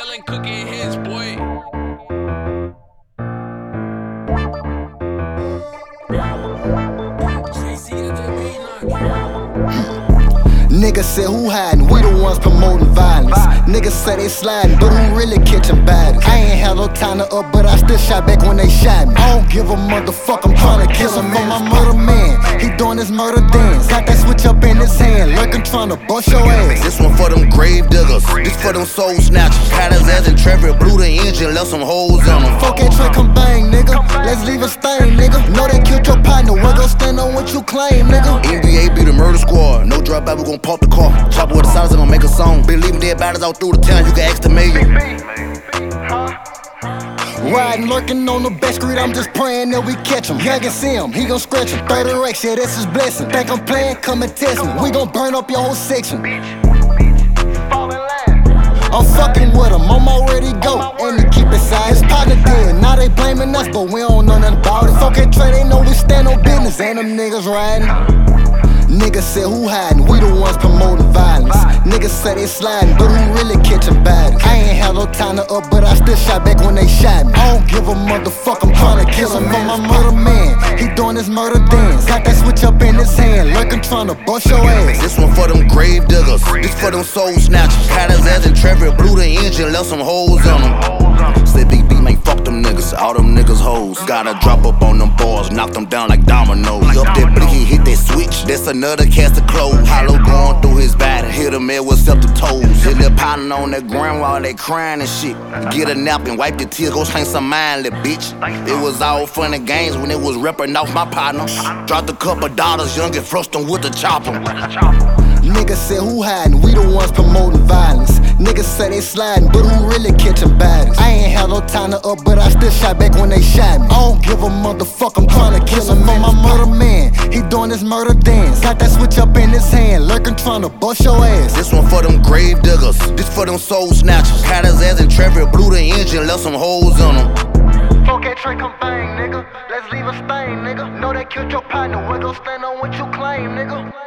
Dylan cooking his boy. Niggas say who hiding, we the ones promoting violence. Niggas say they sliding, but who really catching bodies? I ain't had no time to up, but I still shot back when they shot me. I don't give a motherfucker, I'm tryna kill him for my murder man. He doing his murder dance, got that switch up in his hand, lurking tryna bust your ass. This one for them grave diggers, this for them soul snatchers. Had his ass in traffic, blew the engine, left some holes in him. Fuck that Trey, come bang, nigga. Let's leave a stain, nigga. Know they killed your partner, we gon' stand on what you claim, nigga. NBA be the murder squad, no drop out, we gon' pop the car. Chopper with the silence, gon' make a song. Been leaving dead bodies all through the town, you can ask the mayor. Riding, lurking on the back street, I'm just praying that we catch him. Young and see him, he gon' scratch him. 30 racks, yeah, that's his blessing. Think I'm playing, come and test me. We gon' burn up your whole section. I'm fucking with him, I'm already go. And he keep it side, his partner dead. Now they blaming us, but we don't know nothing about it. Fuck that Trey, they know we stand on business. Ain't them niggas riding. Niggas say who hiding, we the ones promoting violence. Niggas say they sliding, but who really catching bodies? I ain't had no time to up, but I still shot back when they shot me. I don't give a motherfucker, I'm tryna kill him for my murder man. He doing his murder dance, got that switch up in his hand, lurking tryna bust your ass. This one for them grave diggers, this for them soul snatchers. Had his ass in traffic, blew the engine, left some holes in him. Said Big B, man, fuck them niggas, all them niggas hoes. Gotta drop up on them bars, knock them down like dominoes. Up that blick, he hit that switch, that's another cast of clothes. Hollow going through his body, hit him there with up the toes. Hit that pounding on that ground while they crying and shit. Get a nap and wipe the tears, go hang some mind, little bitch. It was all fun and games when it was ripping off my partner. Dropped a couple dollars, young and thrust him with the chopper. Niggas say who hiding, we the ones promoting violence. Niggas say they sliding, but who really catching bodies? I ain't had no time to up, but I still shot back when they shot me. I don't give a motherfucker, I'm tryna kill him for my murder man. He doing his murder dance, got that switch up in his hand, lurking tryna bust your ass. This one for them grave diggers, this for them soul snatchers. Had his ass in traffic, blew the engine, left some holes in him. Fuck that Trey, come bang, nigga. Let's leave a stain, nigga. Know they killed your partner, we gon' stand on what you claim, nigga.